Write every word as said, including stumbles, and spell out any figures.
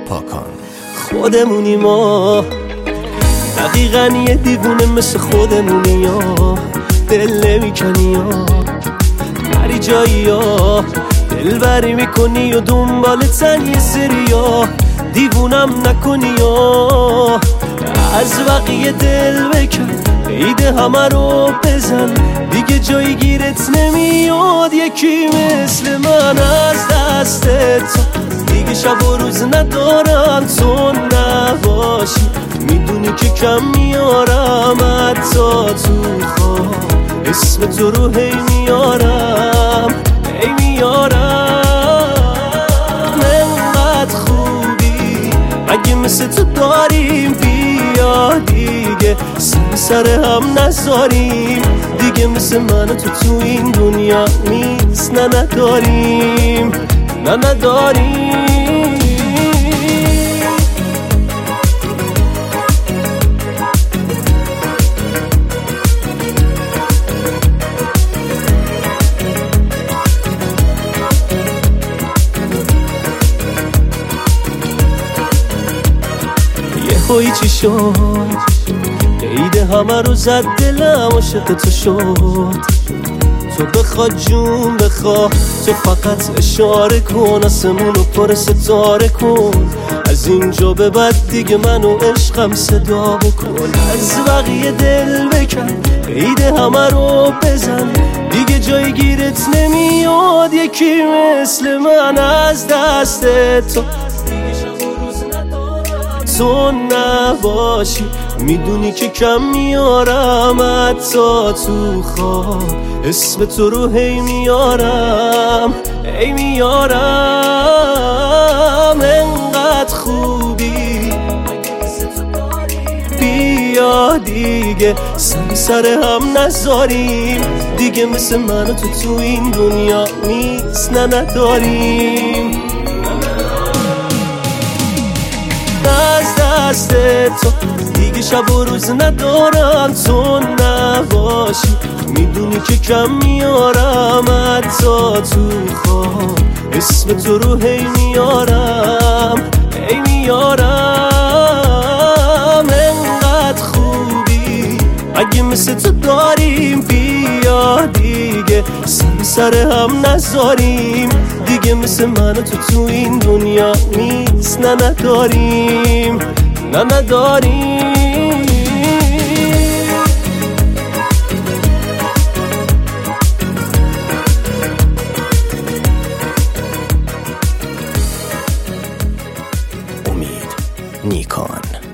پاکان. خودمونی ما، دقیقا یه دیوونه مثل خودمونی یا دل نمیکنی یا هری جایی یا دل بری میکنی و دنبالتن یه سری یا دیوونم نکنی یا از بقیه دل بکن عیده همه رو بزن دیگه جایی گیرت نمیاد یکی مثل من از دست تو دیگه شب و روز ندارم تو نباشی میدونی که کم میارم حتی تو خواب اسم تو رو هی میارم هی میارم انقدر خوبی اگه مثل تو داریم بیا دیگه سر سر هم نذاریم دیگه مثل من تو تو این دنیا نیست نه نداریم نه نداریم یه چی شد عیده همه رو زد دلم عاشق تو شد تو بخوا جون بخوا تو فقط اشاره کن آسمونو پر ستاره کن از اینجا به بعد دیگه منو عشقم صدا بکن از بقیه دل بکن عیده همه رو بزن دیگه جایی گیرت نمیاد یکی مثل من از دست تو تو نباشی میدونی که کم میارم حتی تو خواب اسم تو رو هی میارم هی میارم انقدر خوبی بیا دیگه سر سر هم نذاریم دیگه مثل من تو تو این دنیا نیست نه نداریم از دست تو دیگه شب و روز ندارم تو نباشی میدونی که کم میارم حتی تو خواب اسم تو رو هی میارم هی میارم انقدر خوبی اگه مثل تو داریم بیا دیگه سر سر هم نذاریم دیگه مثل من تو تو این دنیا نیست نه نداریم نه نداریم امید نیکان.